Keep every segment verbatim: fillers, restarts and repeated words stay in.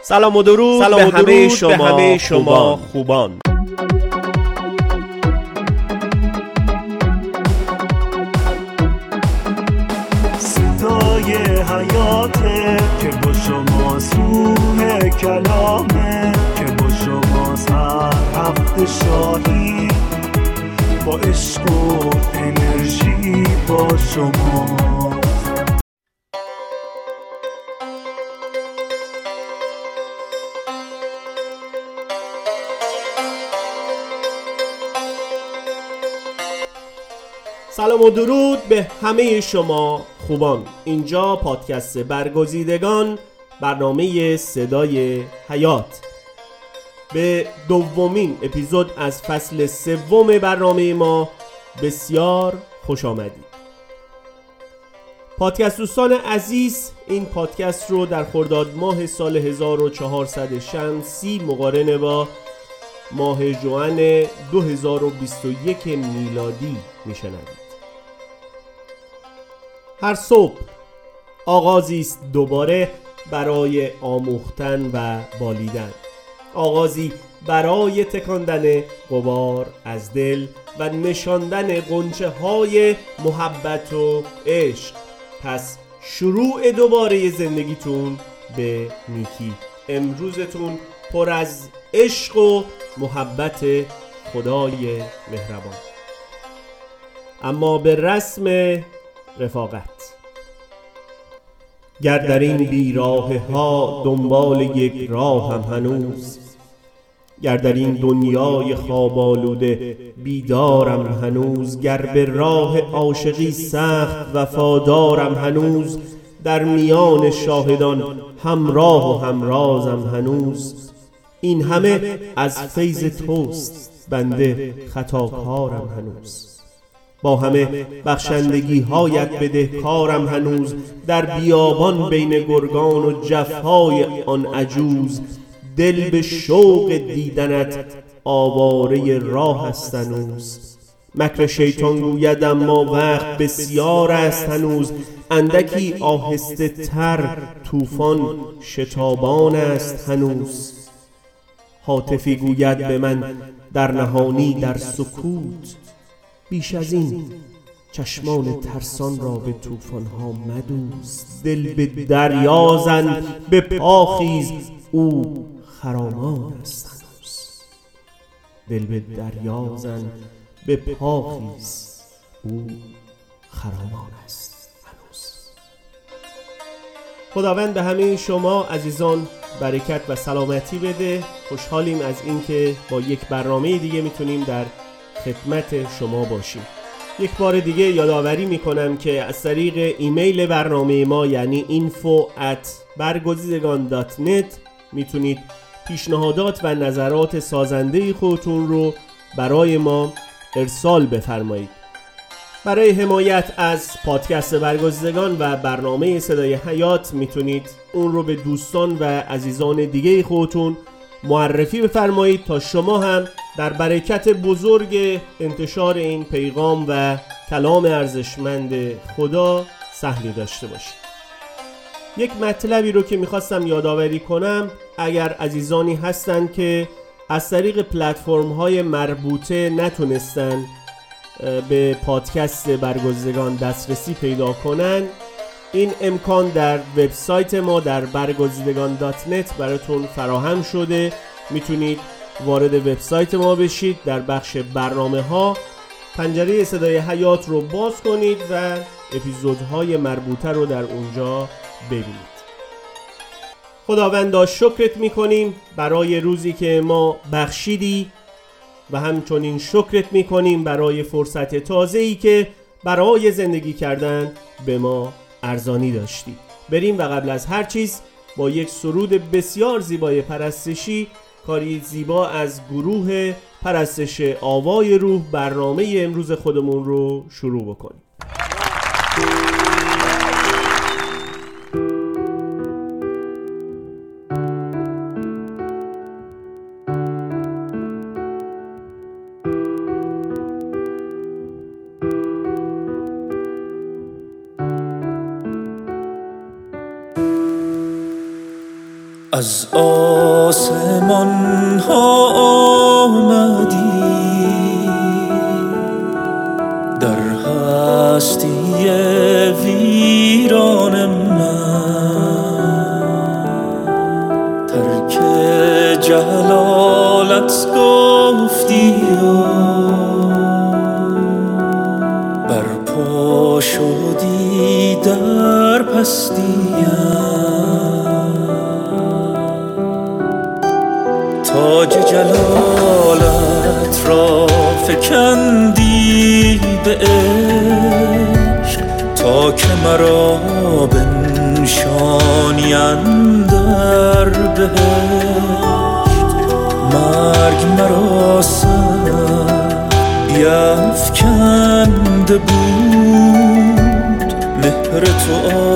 سلام و درود, سلام به, و درود همه شما به همه شما خوبان, خوبان. صدای حیاته که با شما سوه کلامه، که با شما هر هفته شاهی با عشق و انرژی با شما. سلام و درود به همه شما خوبان. اینجا پادکست برگزیدگان، برنامه صدای حیات. به دومین اپیزود از فصل سوم برنامه ما بسیار خوش آمدید. پادکست دوستان عزیز، این پادکست رو در خرداد ماه سال هزار و چهارصد شمسی مقارنه با ماه ژوئن دو هزار و بیست و یک میلادی میشنوید. هر صبح آغازی است دوباره برای آموختن و بالیدن، آغازی برای تکاندن غبار از دل و نشاندن غنچه های محبت و عشق. پس شروع دوباره زندگیتون به نیکی. امروزتون پر از عشق و محبت خدای مهربان. اما به رسم رفاقت، گر در این بیراه ها دنبال یک راه هم هنوز، گر در این دنیای خواب آلوده بیدارم هنوز، گر به راه عاشقی سخت وفادارم هنوز، در میان شاهدان همراه و همرازم هنوز. این همه از فیض توست، بنده خطاکارم هنوز. با همه بخشندگی هایت بده کارم هنوز، در بیابان بین گرگان و جفای آن عجوز، دل به شوق دیدنت آواره راه است هنوز. مکر شیطان گوید اما وقت بسیار است هنوز، اندکی آهسته تر طوفان شتابان است هنوز. هاتفی گوید به من در نهانی در سکوت، بیش از این چشمان ترسان را به طوفان ها مدوز. دل به دریا زن به پا خیز، او خرامان است هنوز. دل به دریا زن به پا خیز، او خرامان است هنوز. خداوند به همه شما عزیزان برکت و سلامتی بده. خوشحالیم از اینکه با یک برنامه دیگه میتونیم در خدمت شما باشیم. یک بار دیگه یادآوری میکنم که از طریق ایمیل برنامه ما یعنی اینفو ات برگزیدگان دات نت میتونید پیشنهادات و نظرات سازنده خودتون رو برای ما ارسال بفرمایید. برای حمایت از پادکست برگزیدگان و برنامه صدای حیات میتونید اون رو به دوستان و عزیزان دیگه خودتون معرفی بفرمایید تا شما هم در برکت بزرگ انتشار این پیغام و کلام ارزشمند خدا سهمی داشته باشید. یک مطلبی رو که میخواستم یادآوری کنم، اگر عزیزانی هستن که از طریق پلتفرم های مربوطه نتونستن به پادکست برگزیدگان دسترسی پیدا کنن، این امکان در وبسایت ما در برگزیدگان دات نت براتون فراهم شده. میتونید وارد وبسایت ما بشید، در بخش برنامه ها پنجره صدای حیات رو باز کنید و اپیزودهای مربوطه رو در اونجا ببینید. خداوندا شکرت میکنیم برای روزی که ما بخشیدی و همچنین شکرت میکنیم برای فرصت تازه‌ای که برای زندگی کردن به ما ارزانی داشتی. بریم و قبل از هر چیز با یک سرود بسیار زیبای پرستشی، کاری زیبا از گروه پرستش آوای روح، برنامه امروز خودمون رو شروع بکنیم. از آسمان ها آمدی، در هستی ویران من ترک جلالت گفتی و برپا شدی در پستیم، تاج جلالت را فکندی به عشق تا که مرا بنشانی اندر بهشت. مرگ مرا سر بیفکنده بود، مهر تو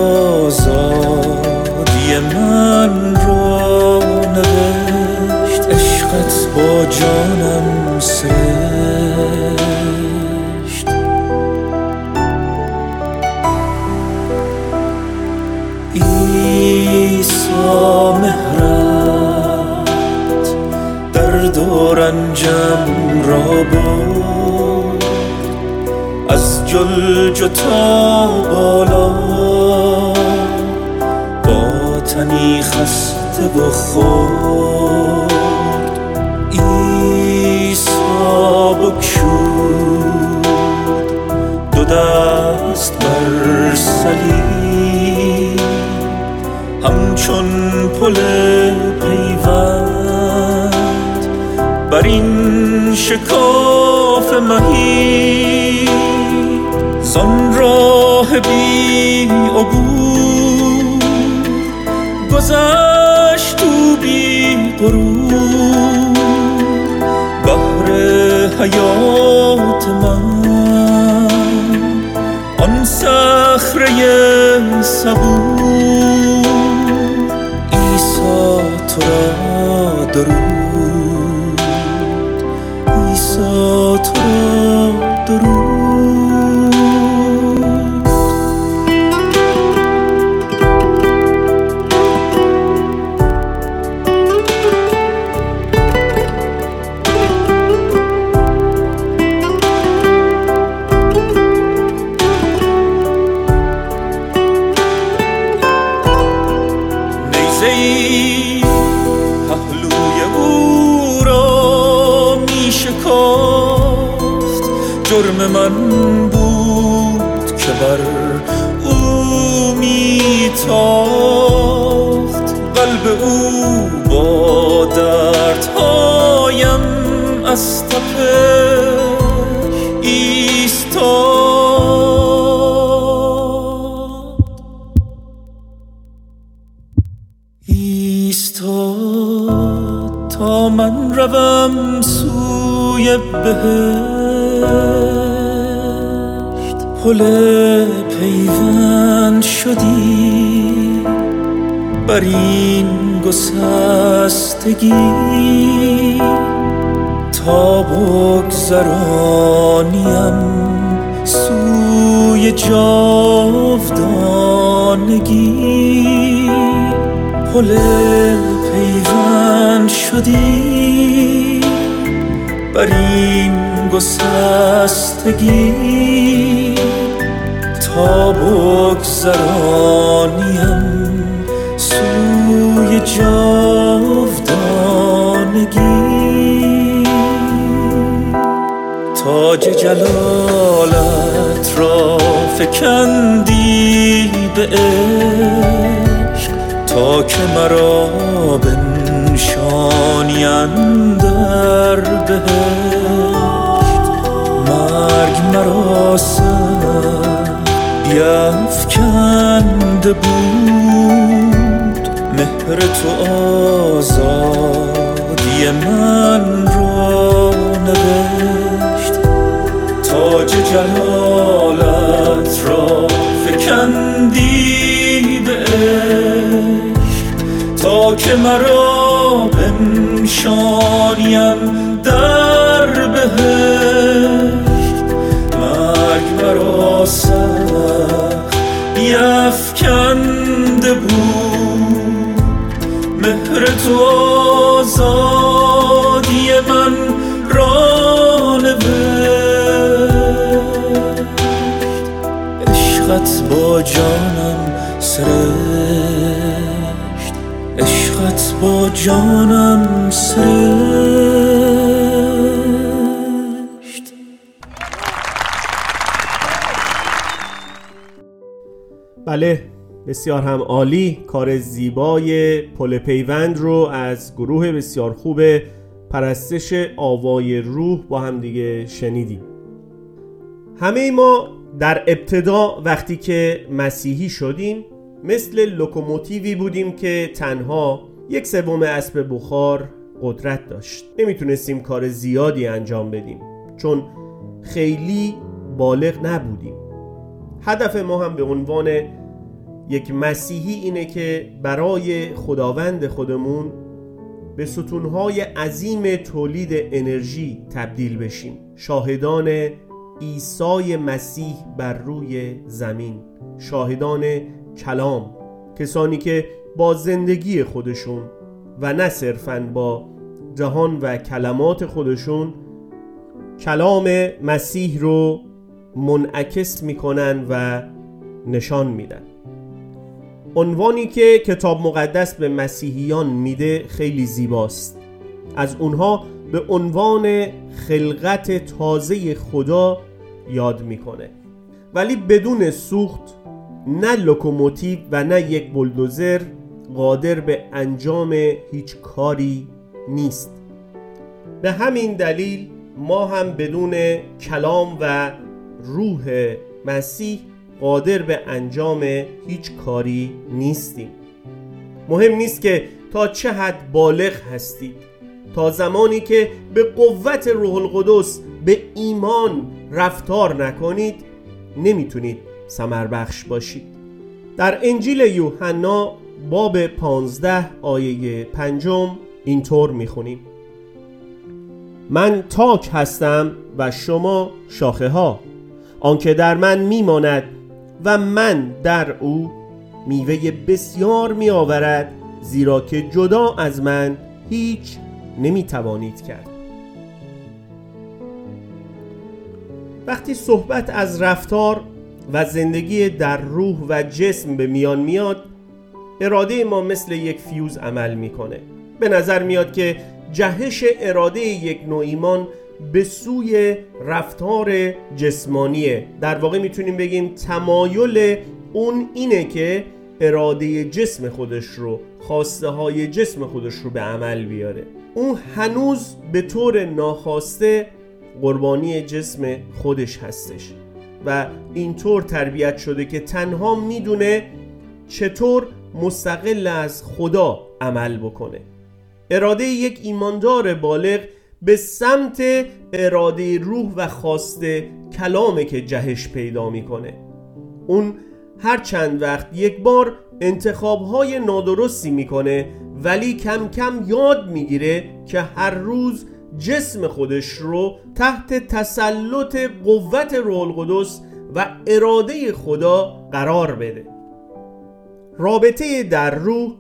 آزادی من را نوشت، عشقت با جانم سرشت. عیسی مهرت درد و رنجم را برد، از جلج تا بالا با تنی خسته و خرد. عیسی بگشود دو دست بر صلیب، همچون پل پیوند بر این شکاف مهیب. زان راه بی عبور گذشت او بی غرور، بحر حیات من آن صخره صبور. عیسی تو را درود، عیسی تو را درود. نیزه‌ای پهلوی او را می شکافت، جرم من بود که بر او می تافت. قلب او با دردهایم از تپش ایستاد، ایستاد تا من روم سوی بهشت. پل پیوند شدی بر این گسستگی، تا بگذرانیم سوی جاودانگی. پل پیوند شدی بر این گسستگی، تا بگذرانیم سوی جاودانگی. تاج جلالت را فکندی به عشق تا که مرا بنشانی اندر بهشت. مرگ مرا سر بیفکنده بود، مهر تو آزادی من را نوشت. تاج جلالت را فکندی به عشق تا که مرا بنشانیم در بهشت. مرگ مرا سخت بیفکنده بود، مهر بهر تو آزادی من را نوشت، عشقت با جانم سرشت، عشقت با جانم سرشت. بله، بسیار هم عالی. کار زیبای پل پیوند رو از گروه بسیار خوب پرستش آوای روح با هم دیگه شنیدیم. همه ما در ابتدا وقتی که مسیحی شدیم مثل لوکوموتیوی بودیم که تنها یک سوم اسب بخار قدرت داشت. نمیتونستیم کار زیادی انجام بدیم چون خیلی بالغ نبودیم. هدف ما هم به عنوان یک مسیحی اینه که برای خداوند خودمون به ستونهای عظیم تولید انرژی تبدیل بشیم، شاهدان عیسی مسیح بر روی زمین، شاهدان کلام، کسانی که با زندگی خودشون و نه صرفاً با دهان و کلمات خودشون کلام مسیح رو منعکس میکنن و نشان میدن. عنوانی که کتاب مقدس به مسیحیان میده خیلی زیباست. از اونها به عنوان خلقت تازه خدا یاد میکنه، ولی بدون سوخت نه لوکوموتیو و نه یک بولدوزر قادر به انجام هیچ کاری نیست. به همین دلیل ما هم بدون کلام و روح مسیح قادر به انجام هیچ کاری نیستیم. مهم نیست که تا چه حد بالغ هستید، تا زمانی که به قوت روح القدس به ایمان رفتار نکنید نمیتونید ثمر بخش باشید. در انجیل یوحنا باب پانزده آیه پنجم اینطور میخونیم: من تاک هستم و شما شاخه ها. آنکه در من میماند و من در او میوه بسیار می آورد، زیرا که جدا از من هیچ نمی توانید کرد. وقتی صحبت از رفتار و زندگی در روح و جسم به میان میاد، اراده ما مثل یک فیوز عمل میکنه. به نظر میاد که جهش اراده یک نوع ایمان به سوی رفتار جسمانیه. در واقع میتونیم بگیم تمایل اون اینه که اراده جسم خودش رو، خواسته های جسم خودش رو به عمل بیاره. اون هنوز به طور ناخواسته قربانی جسم خودش هستش و اینطور تربیت شده که تنها میدونه چطور مستقل از خدا عمل بکنه. اراده یک ایماندار بالغ به سمت اراده روح و خواسته کلامه که جهش پیدا میکنه. اون هر چند وقت یک بار انتخابهای نادرستی میکنه، ولی کم کم یاد میگیره که هر روز جسم خودش رو تحت تسلط قوت روح القدس و اراده خدا قرار بده. رابطه در روح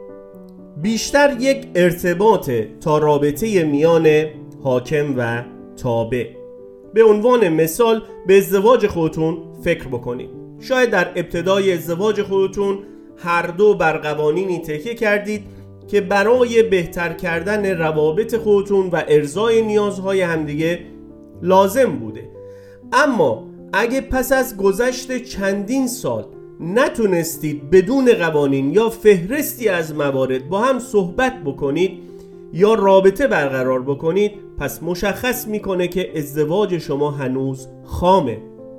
بیشتر یک ارتباطه تا رابطه میان حاکم و تابع. به عنوان مثال به ازدواج خودتون فکر بکنید. شاید در ابتدای ازدواج خودتون هر دو بر قوانینی تکیه کردید که برای بهتر کردن روابط خودتون و ارضای نیازهای همدیگه لازم بوده. اما اگه پس از گذشت چندین سال نتونستید بدون قوانین یا فهرستی از موارد با هم صحبت بکنید یا رابطه برقرار بکنید، پس مشخص میکنه که ازدواج شما هنوز خامه.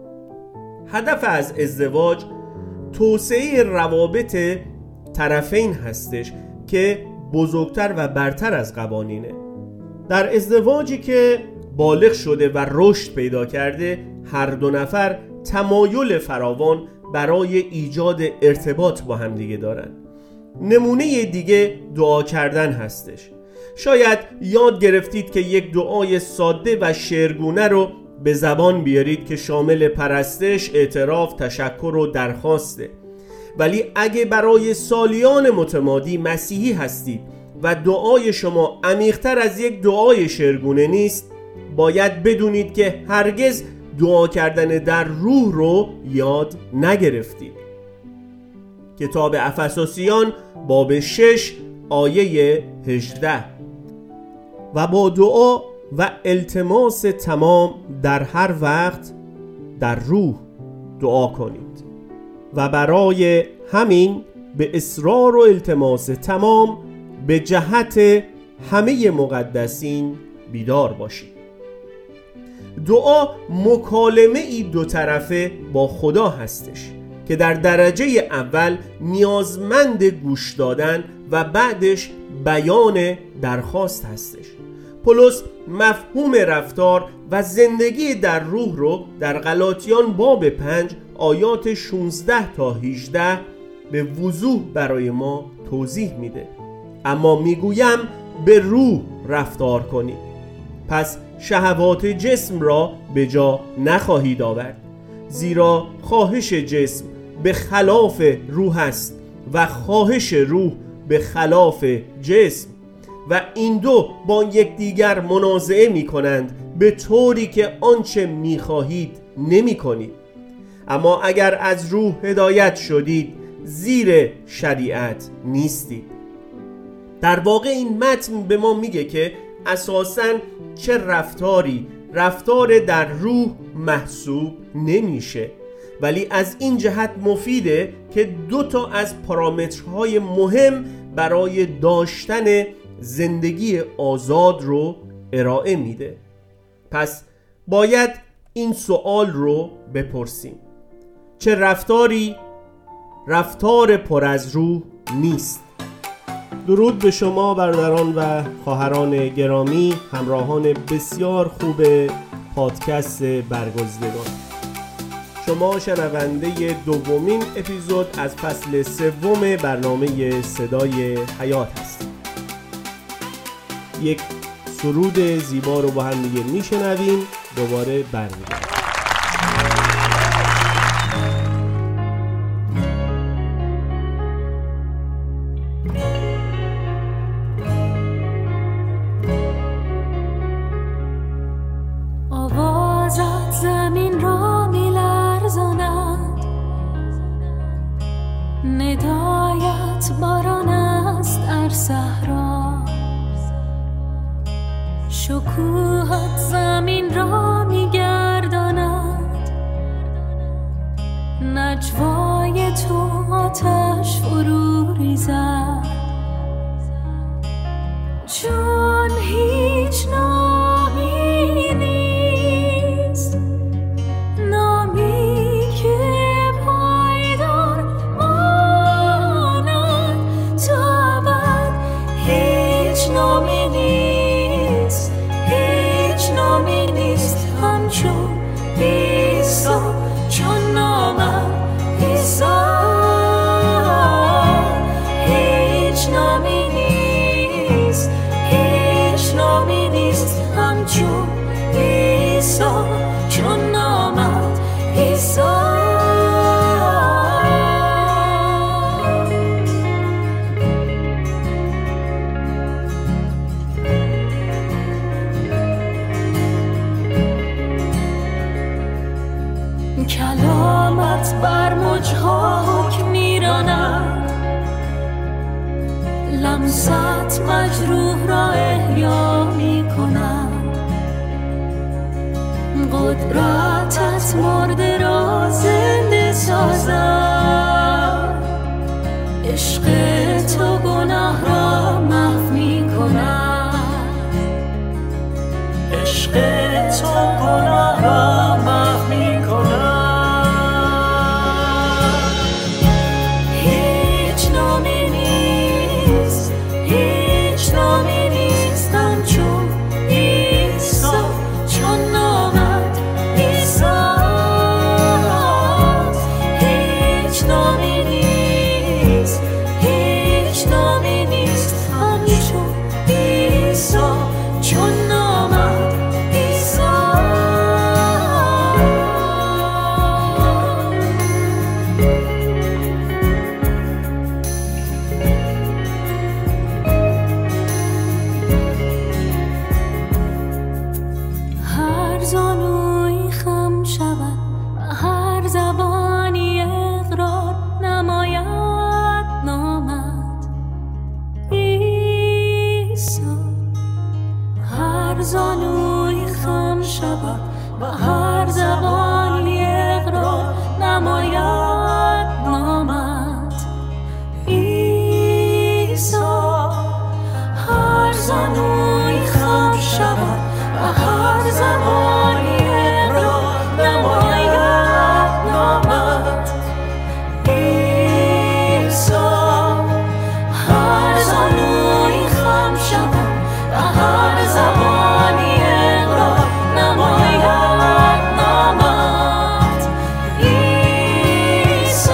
هدف از ازدواج توسعه روابط طرفین هستش که بزرگتر و برتر از قوانینه. در ازدواجی که بالغ شده و رشد پیدا کرده، هر دو نفر تمایل فراوان برای ایجاد ارتباط با هم دیگه دارن. نمونه دیگه دعا کردن هستش. شاید یاد گرفتید که یک دعای ساده و شعرگونه رو به زبان بیارید که شامل پرستش، اعتراف، تشکر و درخواسته. ولی اگه برای سالیان متمادی مسیحی هستید و دعای شما عمیق‌تر از یک دعای شعرگونه نیست، باید بدونید که هرگز دعا کردن در روح رو یاد نگرفتید. کتاب افسوسیان باب شش آیه هجده: و با دعا و التماس تمام در هر وقت در روح دعا کنید و برای همین به اصرار و التماس تمام به جهت همه مقدسین بیدار باشید. دعا مکالمه ای دو طرفه با خدا هستش که در درجه اول نیازمند گوش دادن و بعدش بیان درخواست هستش. پولس مفهوم رفتار و زندگی در روح رو در غلاطیان باب پنج آیات شانزده تا هجده به وضوح برای ما توضیح میده. اما میگویم به روح رفتار کنید، پس شهوات جسم را به جا نخواهید آورد، زیرا خواهش جسم به خلاف روح است و خواهش روح به خلاف جسم و این دو با یکدیگر منازعه می کنند به طوری که آنچه می خواهید نمی کنید. اما اگر از روح هدایت شدید زیر شریعت نیستید. در واقع این متن به ما میگه که اساساً چه رفتاری رفتار در روح محسوب نمیشه، ولی از این جهت مفیده که دو تا از پارامترهای مهم برای داشتن زندگی آزاد رو ارائه میده. پس باید این سوال رو بپرسیم: چه رفتاری رفتار پر از روح نیست؟ درود به شما برادران و خواهران گرامی، همراهان بسیار خوب پادکست برگزیدگان. شما شنونده دومین اپیزود از فصل سوم برنامه صدای حیات هستید. یک سرود زیبا رو با هم دیگه میشنویم، دوباره برمیگردیم. آوازت زمین را میلرزاند، ندایت باران است در صحرا، شکوهت زمین را میگرداند، نجوای تو آتش فرو ریزد، چون هیچ نامی نیست، نامی که پایدار ماند تا ابد، هیچ نامی نیست، هیچ نامی نیست همچون عیسی، چون نامم عیسی، هیچ نامی نیست، هیچ نامی نیست همچون عیسی، چون نامم عیسی. کلامت بر موجها حکم میراند، لمست مجروح را احیا میکند، قدرتت مرده را زنده سازد، عشق تو گناه را محو میکند، عشق تو گناه را محو میکند. هیچ نامی نیست، هیچ نامی نیست همچون عیسی، چون نامت عیسی، هیچ نامی نیست، هیچ نامی نیست همچون عیسی، چون نامت عیسی. هر زبانی اقرار نماید نامت عیسی. هر زانوی خم شود و هر زبانی اقرار نماید نامت عیسی.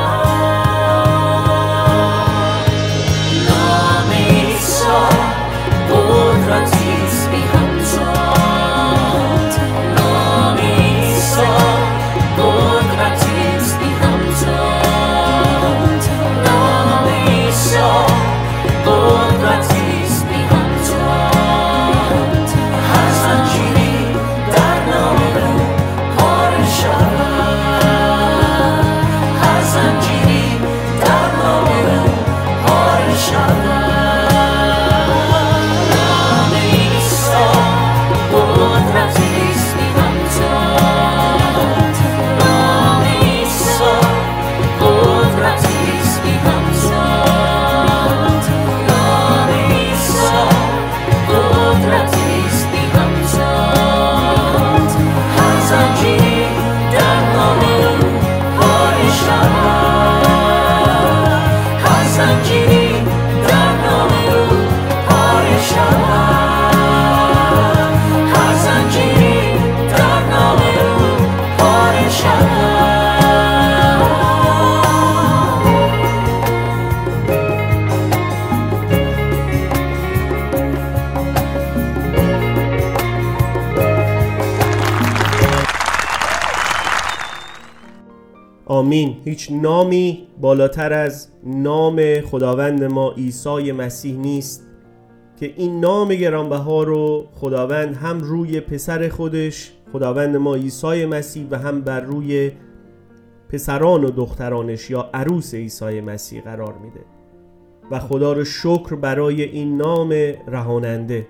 نام عیسی قدرتی است بی همتا، نام عیسی قدرتی است بی همتا، نام عیسی قدرتی است بی همتا. هر زنجیری در نام او پاره شود، هر زنجیری در نام او پاره شود. نام عیسی قدرتی است بی همتا، نام عیسی قدرتی است بی همتا، نام عیسی قدرتی است بی همتا. هر زنجیری در نام او پاره شود، هر زنجیری در نام او پاره شود، هر زنجیری در نام او پاره شود. آمین. هیچ نامی بالاتر از نام خداوند ما عیسی مسیح نیست که این نام گرانبها رو خداوند هم روی پسر خودش خداوند ما عیسی مسیح و هم بر روی پسران و دخترانش یا عروس عیسی مسیح قرار میده و خدا رو شکر برای این نام رهاننده.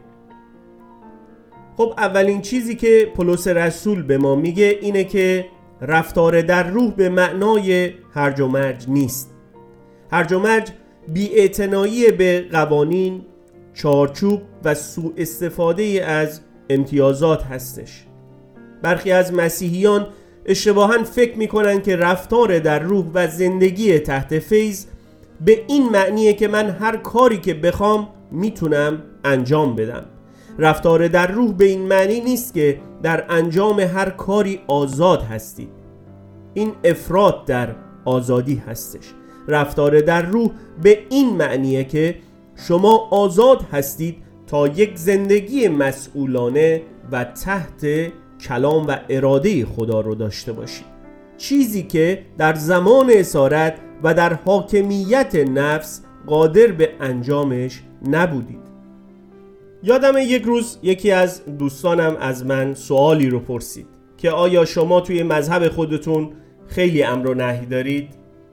خب اولین چیزی که پولس رسول به ما میگه اینه که رفتار در روح به معنای هرج و مرج نیست. هرج و مرج بی‌اعتنایی به قوانین، چارچوب و سوء استفاده از امتیازات هستش. برخی از مسیحیان اشتباهاً فکر میکنن که رفتار در روح و زندگی تحت فیض به این معنیه که من هر کاری که بخوام میتونم انجام بدم. رفتار در روح به این معنی نیست که در انجام هر کاری آزاد هستید. این افراط در آزادی هستش. رفتار در روح به این معنیه که شما آزاد هستید تا یک زندگی مسئولانه و تحت کلام و اراده خدا رو داشته باشید، چیزی که در زمان اسارت و در حاکمیت نفس قادر به انجامش نبودید. یادم یک روز یکی از دوستانم از من سوالی رو پرسید که آیا شما توی مذهب خودتون خیلی امر و نهی دارید؟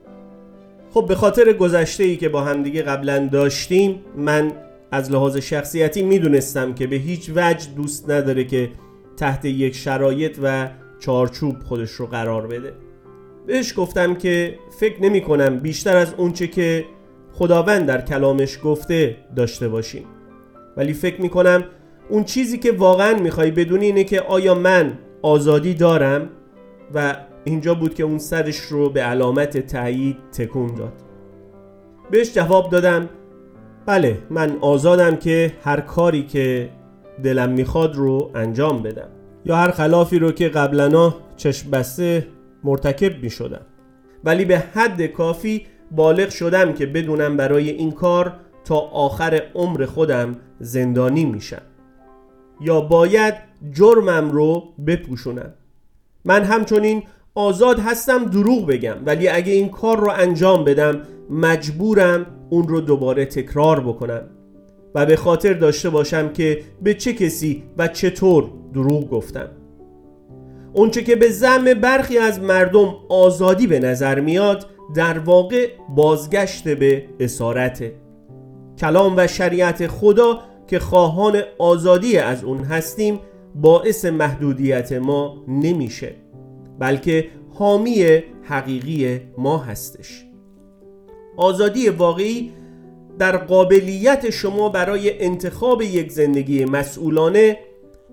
خب به خاطر گذشته‌ای که با همدیگه قبلا داشتیم، من از لحاظ شخصیتی میدونستم که به هیچ وجه دوست نداره که تحت یک شرایط و چارچوب خودش رو قرار بده. بهش گفتم که فکر نمی کنم بیشتر از اونچه که خداوند در کلامش گفته داشته باشیم، ولی فکر می کنم اون چیزی که واقعا میخوای بدونی اینه که آیا من آزادی دارم؟ و اینجا بود که اون سرش رو به علامت تایید تکون داد. بهش جواب دادم بله، من آزادم که هر کاری که دلم میخواد رو انجام بدم یا هر خلافی رو که قبلنا چشم بسته مرتکب میشدم، ولی به حد کافی بالغ شدم که بدونم برای این کار تا آخر عمر خودم زندانی میشم یا باید جرمم رو بپوشونم. من همچنین آزاد هستم دروغ بگم، ولی اگه این کار رو انجام بدم مجبورم اون رو دوباره تکرار بکنم و به خاطر داشته باشم که به چه کسی و چطور دروغ گفتم. اونچه که به زعم برخی از مردم آزادی به نظر میاد در واقع بازگشت به اسارته. کلام و شریعت خدا که خواهان آزادی از اون هستیم باعث محدودیت ما نمیشه، بلکه حامی حقیقی ما هستش. آزادی واقعی در قابلیت شما برای انتخاب یک زندگی مسئولانه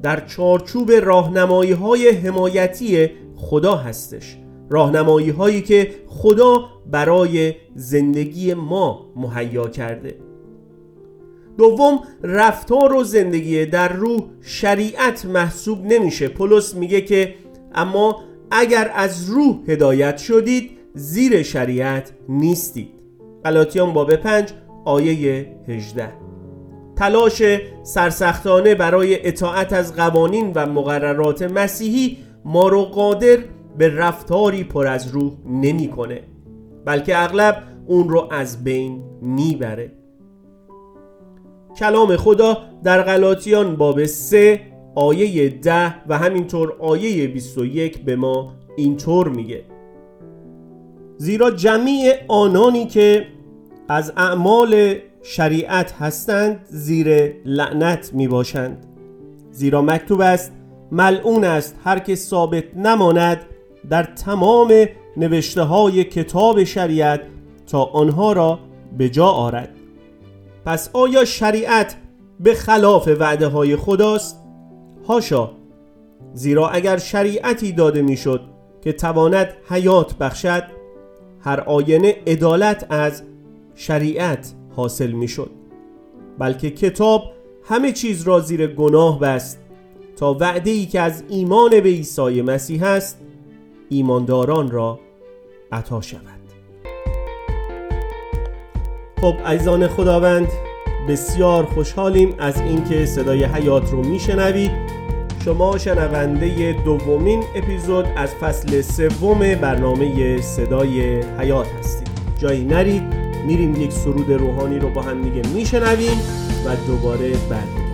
در چارچوب راهنمایی های حمایتی خدا هستش، راهنمایی هایی که خدا برای زندگی ما مهیا کرده. دوم، رفتار و زندگی در روح شریعت محسوب نمیشه. پولس میگه که اما اگر از روح هدایت شدید زیر شریعت نیستید. غلاطیان باب پنج آیه هجده. تلاش سرسختانه برای اطاعت از قوانین و مقررات مسیحی ما رو قادر به رفتاری پر از روح نمی کنه، بلکه اغلب اون رو از بین میبره. کلام خدا در غلاطیان باب سه آیه ده و همینطور آیه بیست و یک به ما اینطور میگه: زیرا جمیع آنانی که از اعمال شریعت هستند زیر لعنت می باشند، زیرا مکتوب است ملعون است هر که ثابت نماند در تمام نوشته های کتاب شریعت تا آنها را به جا آرد. پس آیا شریعت به خلاف وعده های خداست؟ هاشا، زیرا اگر شریعتی داده می شد که تواند حیات بخشد، هر آینه عدالت از شریعت حاصل می شد، بلکه کتاب همه چیز را زیر گناه بست تا وعده‌ای که از ایمان به عیسی مسیح است ایمانداران را عطا شود. خب عزیزان خداوند، بسیار خوشحالیم از اینکه صدای حیات رو میشنوید. شما شنونده دومین اپیزود از فصل سوم برنامه صدای حیات هستید. جایی نرید، میریم یک سرود روحانی رو با هم دیگه میشنویم و دوباره برمیگردیم.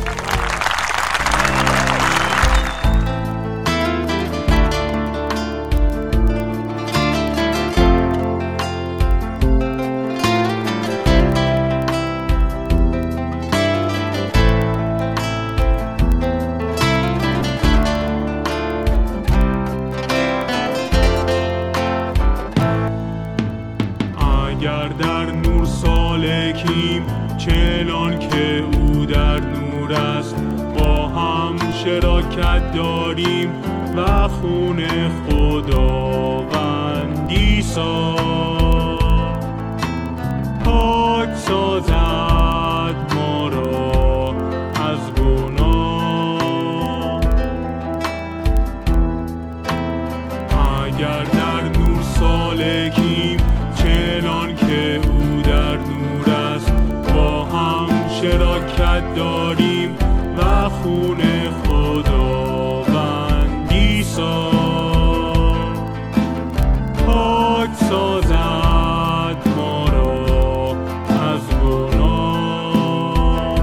اگر در نور سالکیم چنان که او در نور است، با هم شراکت داریم و خون خداوندی ساز پاک سازد ما را از گناه. اگر در نور سالکیم چنان که او در نور است، با هم شراکت داریم و خون خداوندی ساز پاک سازد ما را از گناه.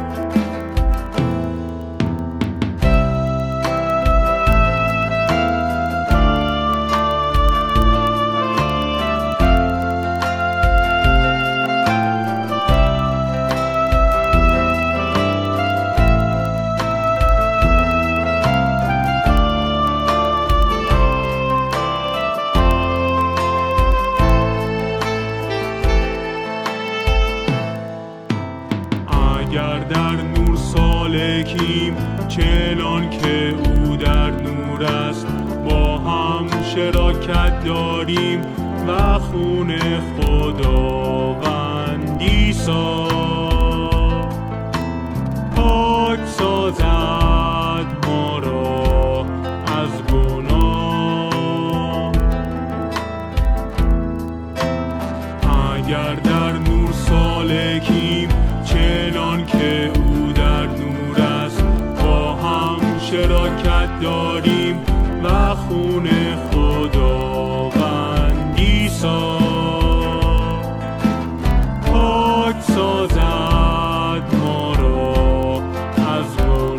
اگر در نور سالکیم چنان که او در نور است، با هم شراکت داریم و خون خداوندی ساز پاک سازد ما را از گناه. اگر در نور سالکیم چنان که او در نور است، با هم شراکت داریم و خون خداوندی ساز پاک سازد ما را از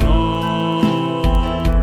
گناه.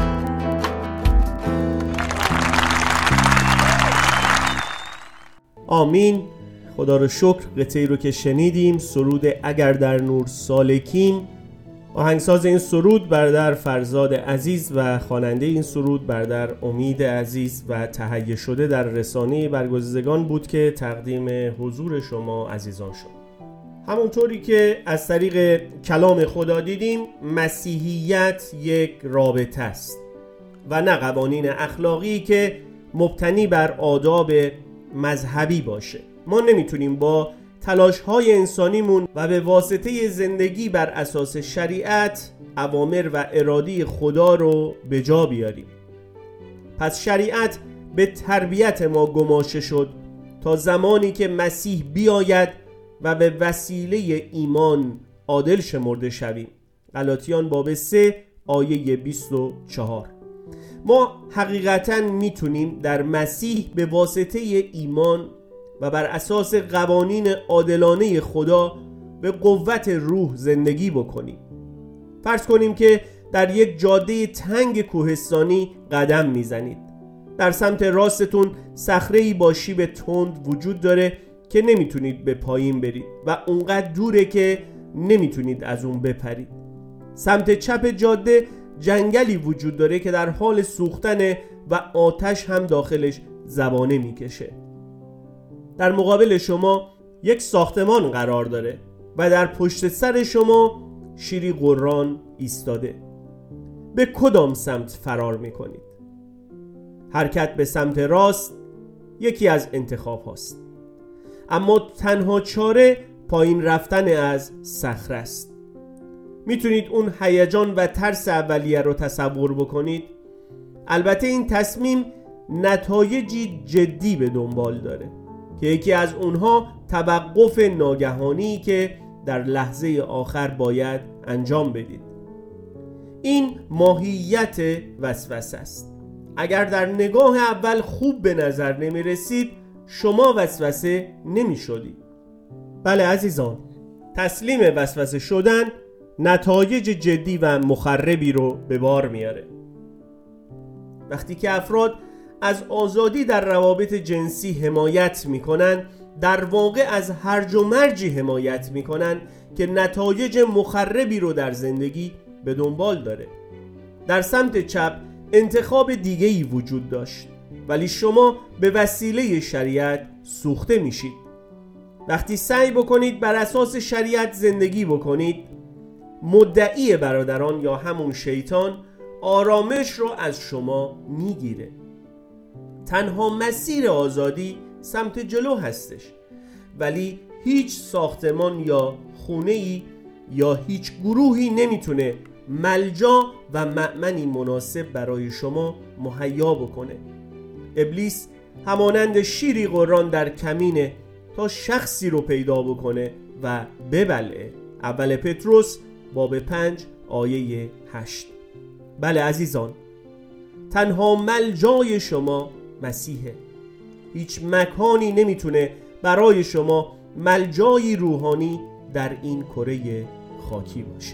آمین. خدا رو شکر. قطعی رو که شنیدیم، سرود اگر در نور سالکیم، آهنگساز این سرود برادر فرزاد عزیز و خواننده این سرود برادر امید عزیز و تهیه شده در رسانه برگزیدگان بود که تقدیم حضور شما عزیزان شد. همونطوری که از طریق کلام خدا دیدیم، مسیحیت یک رابطه است و نه قوانین اخلاقی که مبتنی بر آداب مذهبی باشه. ما نمیتونیم با تلاش‌های انسانیمون و به واسطه زندگی بر اساس شریعت اوامر و اراده خدا رو به جا بیاریم. پس شریعت به تربیت ما گماشته شد تا زمانی که مسیح بیاید و به وسیله ایمان عادل شمرده شویم. غلاطیان باب سه آیه بیست و چهار. ما حقیقتاً میتونیم در مسیح به واسطه ایمان و بر اساس قوانین عادلانه خدا به قوت روح زندگی بکنیم. فرض کنیم که در یک جاده تنگ کوهستانی قدم میزنید. در سمت راستتون صخره‌ای با شیب تند وجود داره که نمیتونید به پایین برید و اونقدر دوره که نمیتونید از اون بپرید. سمت چپ جاده جنگلی وجود داره که در حال سوختنه و آتش هم داخلش زبانه میکشه. در مقابل شما یک ساختمان قرار داره و در پشت سر شما شیری قران ایستاده. به کدام سمت فرار میکنید؟ حرکت به سمت راست یکی از انتخاب هاست، اما تنها چاره پایین رفتن از صخره است. میتونید اون هیجان و ترس اولیه رو تصور بکنید. البته این تصمیم نتایجی جدی به دنبال داره که یکی از اونها توقف ناگهانی که در لحظه آخر باید انجام بدید. این ماهیت وسوسه است. اگر در نگاه اول خوب به نظر نمی رسید، شما وسوسه نمی شدید. بله عزیزان، تسلیم وسوسه شدن نتایج جدی و مخربی رو به بار میاره. وقتی که افراد از آزادی در روابط جنسی حمایت میکنن، در واقع از هرج و مرجی حمایت میکنن که نتایج مخربی رو در زندگی به دنبال داره. در سمت چپ انتخاب دیگه‌ای وجود داشت، ولی شما به وسیله شریعت سوخته میشید. وقتی سعی بکنید بر اساس شریعت زندگی بکنید، مدعی برادران یا همون شیطان آرامش رو از شما میگیره. تنها مسیر آزادی سمت جلو هستش، ولی هیچ ساختمان یا خونه‌ای یا هیچ گروهی نمیتونه ملجا و مأمنی مناسب برای شما مهیا بکنه. ابلیس همانند شیری قران در کمینه تا شخصی رو پیدا بکنه و ببلعه. اول پتروس باب پنج آیه هشت. بله عزیزان، تنها ملجای شما مسیحه. هیچ مکانی نمیتونه برای شما ملجای روحانی در این کره خاکی باشه.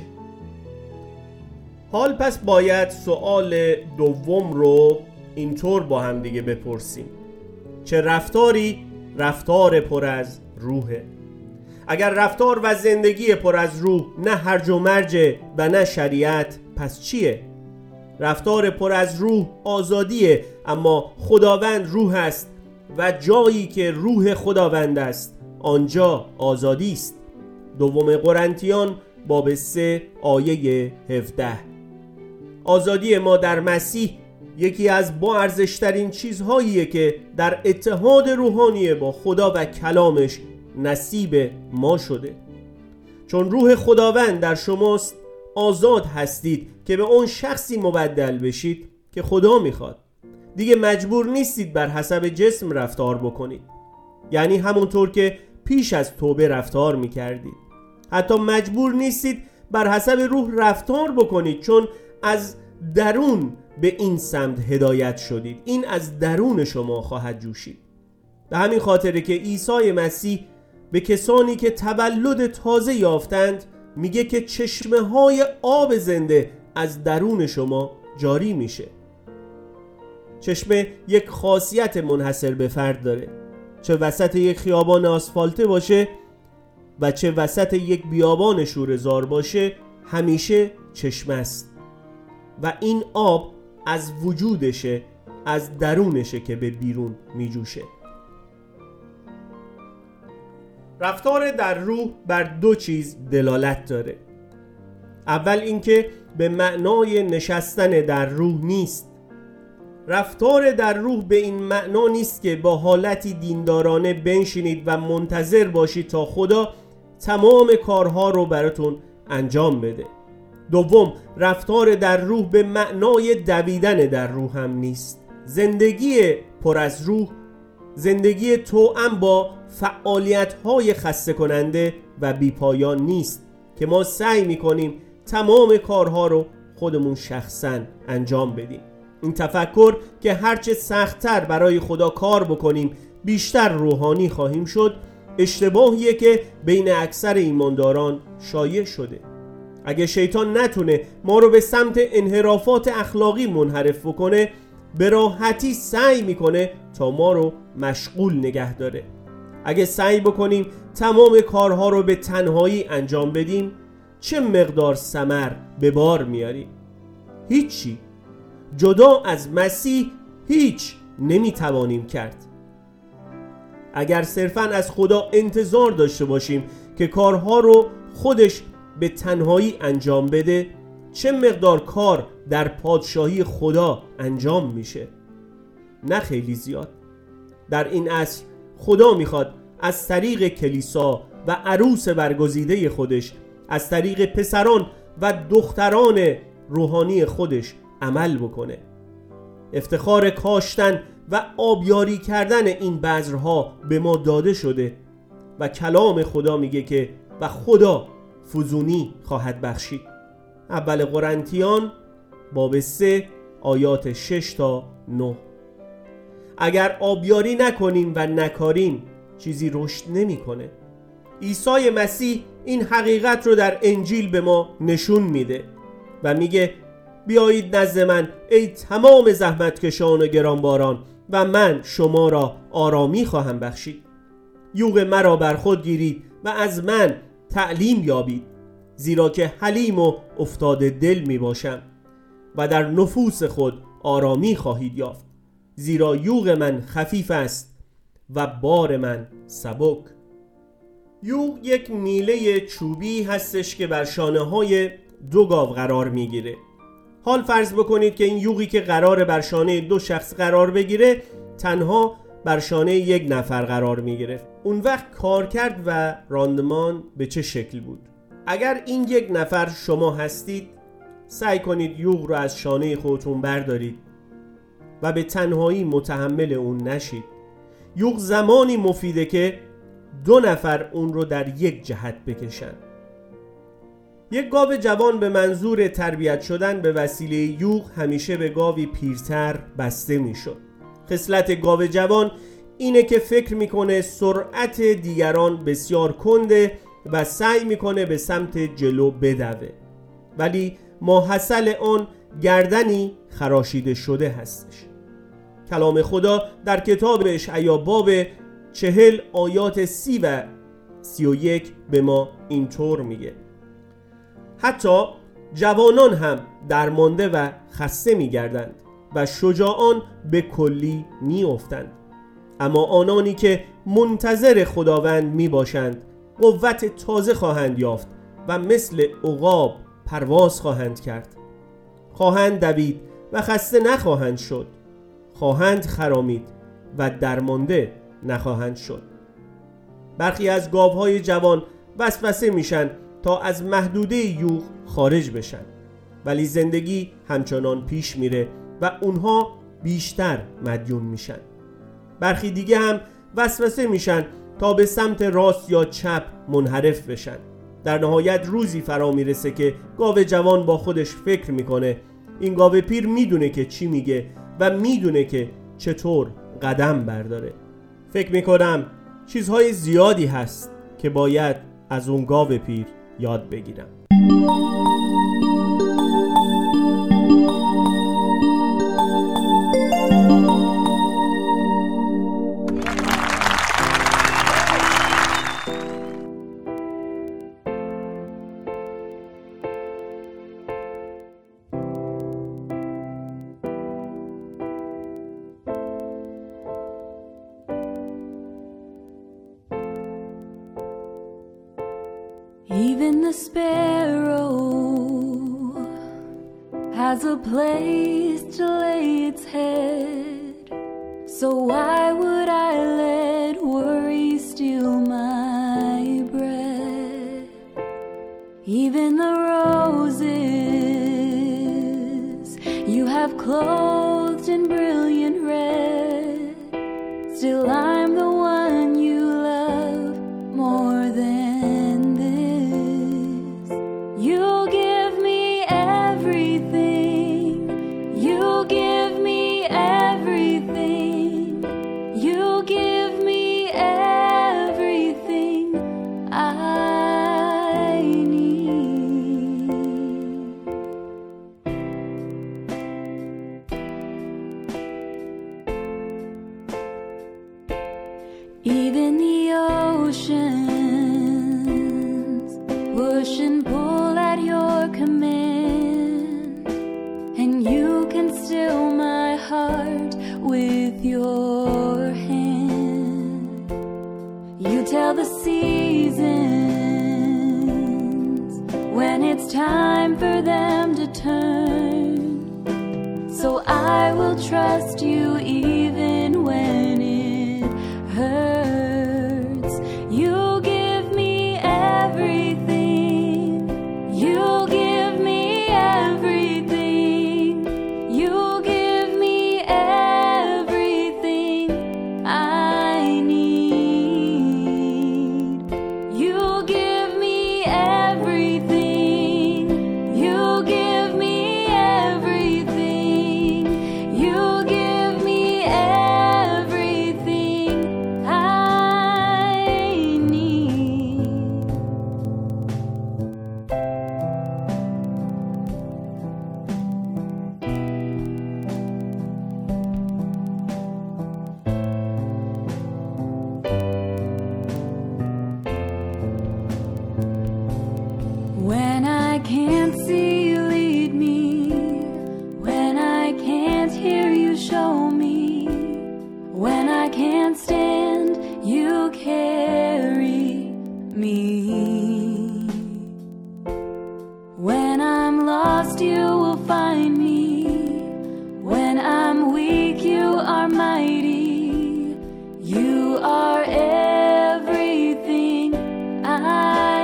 حال پس باید سوال دوم رو اینطور با هم دیگه بپرسیم: چه رفتاری رفتار پر از روحه؟ اگر رفتار و زندگی پر از روح نه هرج و مرج و نه شریعت، پس چیه؟ رفتار پر از روح آزادیه، اما خداوند روح است و جایی که روح خداوند است آنجا آزادی است. دوم قرنتیان باب سه آیه هفده. آزادی ما در مسیح یکی از با ارزشترین چیزهاییه که در اتحاد روحانی با خدا و کلامش نصیب ما شده. چون روح خداوند در شماست، آزاد هستید که به اون شخصی مبدل بشید که خدا میخواد. دیگه مجبور نیستید بر حسب جسم رفتار بکنید، یعنی همونطور که پیش از توبه رفتار میکردید. حتی مجبور نیستید بر حسب روح رفتار بکنید، چون از درون به این سمت هدایت شدید. این از درون شما خواهد جوشید. به همین خاطره که عیسی مسیح به کسانی که تولد تازه یافتند میگه که چشمه های آب زنده از درون شما جاری میشه. چشمه یک خاصیت منحصر به فرد داره، چه وسط یک خیابان آسفالته باشه و چه وسط یک بیابان شوره‌زار باشه، همیشه چشمه است و این آب از وجودشه، از درونشه که به بیرون میجوشه. رفتار در روح بر دو چیز دلالت داره. اول اینکه به معنای نشستن در روح نیست. رفتار در روح به این معنا نیست که با حالتی دیندارانه بنشینید و منتظر باشید تا خدا تمام کارها رو براتون انجام بده. دوم، رفتار در روح به معنای دویدن در روح هم نیست. زندگی پر از روح زندگی توأم با فعالیت‌های خسته کننده و بیپایان نیست که ما سعی می‌کنیم تمام کارها رو خودمون شخصاً انجام بدیم. این تفکر که هرچه سخت‌تر برای خدا کار بکنیم بیشتر روحانی خواهیم شد، اشتباهیه که بین اکثر ایمانداران شایع شده. اگه شیطان نتونه ما رو به سمت انحرافات اخلاقی منحرف بکنه، به راحتی سعی میکنه تا ما رو مشغول نگه داره. اگه سعی بکنیم تمام کارها رو به تنهایی انجام بدیم، چه مقدار ثمر به بار میاریم؟ هیچی. جدا از مسیح هیچ نمیتوانیم کرد. اگر صرفاً از خدا انتظار داشته باشیم که کارها رو خودش به تنهایی انجام بده، چه مقدار کار در پادشاهی خدا انجام میشه؟ نه خیلی زیاد. در این عصر خدا میخواد از طریق کلیسا و عروس برگزیده خودش، از طریق پسران و دختران روحانی خودش عمل بکنه. افتخار کاشتن و آبیاری کردن این بذرها به ما داده شده و کلام خدا میگه که و خدا فزونی خواهد بخشید. اول قرنتیان باب سه آیات شش تا نه. اگر آبیاری نکنیم و نکاریم چیزی رشد نمیکنه. عیسی مسیح این حقیقت رو در انجیل به ما نشون میده و میگه بیایید نزد من ای تمام زحمتکشان و گرانباران و من شما را آرامی خواهم بخشید. یوغ مرا بر خود گیرید و از من تعلیم یابید، زیرا که حلیم و افتاده دل می باشم و در نفوس خود آرامی خواهید یافت، زیرا یوغ من خفیف است و بار من سبک. یوغ یک میله چوبی هستش که بر شانه های دو گاو قرار می گیره. حال فرض بکنید که این یوغی که قرار بر شانه دو شخص قرار بگیره تنها بر شانه یک نفر قرار می گرفت. اون وقت کارکرد و راندمان به چه شکل بود؟ اگر این یک نفر شما هستید، سعی کنید یوغ رو از شانه خودتون بردارید و به تنهایی متحمل اون نشید. یوغ زمانی مفیده که دو نفر اون رو در یک جهت بکشن. یک گاو جوان به منظور تربیت شدن به وسیله یوغ همیشه به گاوی پیرتر بسته می شد. خصلت گاو جوان اینه که فکر میکنه سرعت دیگران بسیار کنده و سعی میکنه به سمت جلو بدوه، ولی ماحصل آن گردنی خراشیده شده هستش. کلام خدا در کتاب اشعیا باب چهل آیات سی و سی و یک به ما اینطور میگه: حتی جوانان هم درمانده و خسته میگردند و شجاعان به کلی می افتند، اما آنانی که منتظر خداوند می باشند قوت تازه خواهند یافت و مثل عقاب پرواز خواهند کرد. خواهند دوید و خسته نخواهند شد، خواهند خرامید و درمانده نخواهند شد. برخی از گاوهای جوان وسوسه میشن تا از محدوده یوغ خارج بشن، ولی زندگی همچنان پیش میره و اونها بیشتر مدیون میشن. برخی دیگه هم وسوسه میشن تا به سمت راست یا چپ منحرف بشن. در نهایت روزی فرا میرسه که گاو جوان با خودش فکر میکنه این گاو پیر میدونه که چی میگه و میدونه که چطور قدم برداره. فکر میکنم چیزهای زیادی هست که باید از اون گاو پیر یاد بگیرم. Even the sparrow has a place to lay its head. So why would I let worry steal my breath? Even the roses you have clothed in brilliant red, still I'm the one you love more than this. You give me everything, you give me everything, you give me everything I need. Even the oceans push and pull at your command, and you can still my heart with your hand. You tell the seasons when it's time for them to turn, so I will trust you even when it hurts. You give me everything, you give me everything, you give me everything I need. You give me everything, you give me everything, you give me everything I need. When I can't see you lead me, when I can't hear you show me, when I can't stand, you carry me. When I'm lost, you will find me. When I'm weak, you are mighty. You are everything I